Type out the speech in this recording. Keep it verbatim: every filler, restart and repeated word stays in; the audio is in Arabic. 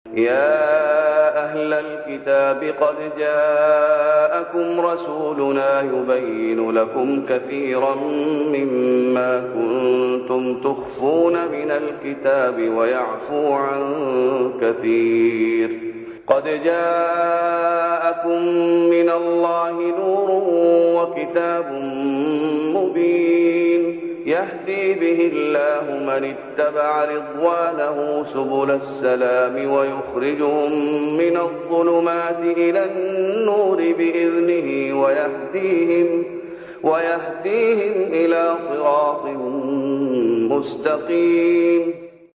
يا أهل الكتاب قد جاءكم رسولنا يبين لكم كثيرا مما كنتم تخفون من الكتاب ويعفو عن كثير. قد جاءكم من الله نور وكتاب مبين يهدي به الله من اتبع رضوانه سبل السلام ويخرجهم من الظلمات إلى النور بإذنه ويهديهم, ويهديهم إلى صراط مستقيم.